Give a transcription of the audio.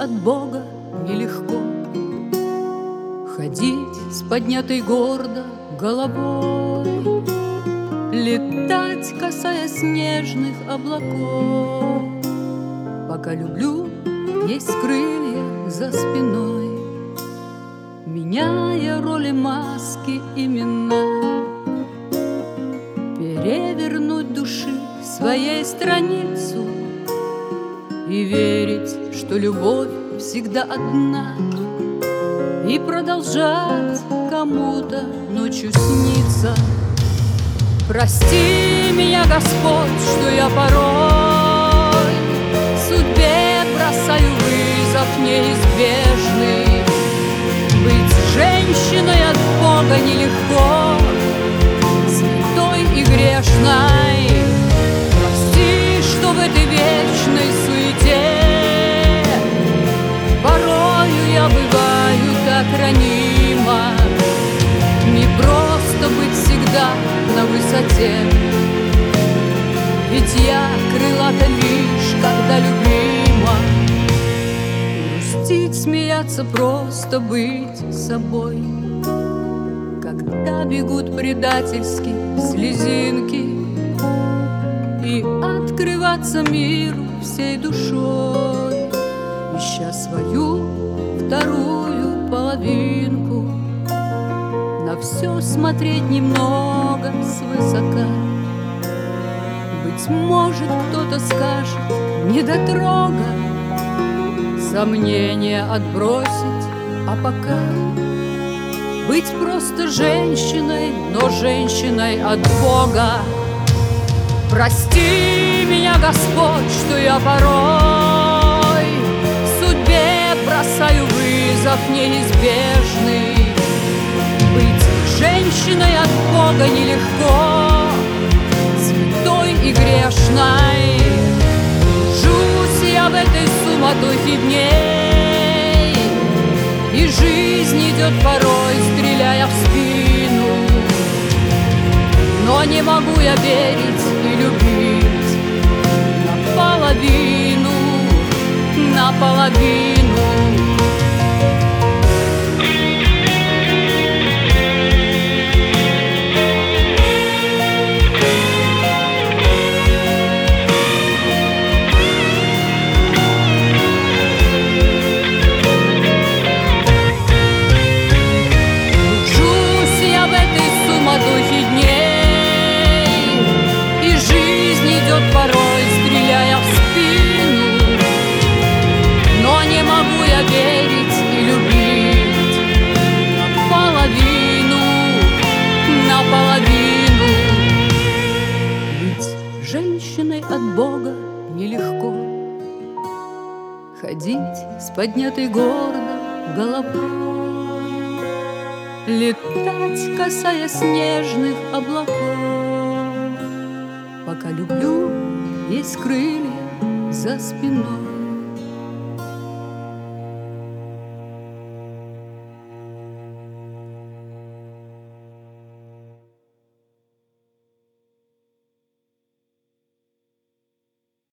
от Бога нелегко. Ходить с поднятой гордо головой, летать, касаясь нежных облаков. Пока люблю, есть крылья за спиной, меняя роли, маски, имена. Перевернуть души своей страницу и верить, что любовь всегда одна, и продолжать кому-то ночью сниться. Прости меня, Господь, что я порой судьбе бросаю вызов неизбежный. Быть женщиной от Бога нелегко, святой и грешной. Прости, что в этой вечной суете порою я бываю так ранима. Не просто быть всегда на высоте, ведь я крылата лишь, когда любима. Грустить, смеяться, просто быть собой, когда бегут предательски слезинки, и открываться миру всей душой, ища свою вторую половинку. На все смотреть немного свысока. Быть может, кто-то скажет, недотрога, сомнения отбросить, а пока быть просто женщиной, но женщиной от Бога. Прости меня, Господь, что я порой судьбе бросаю вызов неизбежный. Быть женщиной от Бога нелегко, святой и грешной. Жусь я в этой суматохе дней, и жизнь идет порой, стреляя в спину. Но не могу я верить и любить наполовину, наполовину. Порой стреляя в спину, но не могу я верить и любить наполовину, наполовину. Быть женщиной от Бога нелегко, ходить с поднятой гордо головой, летать, касаясь нежных облаков. Пока люблю, есть крылья за спиной.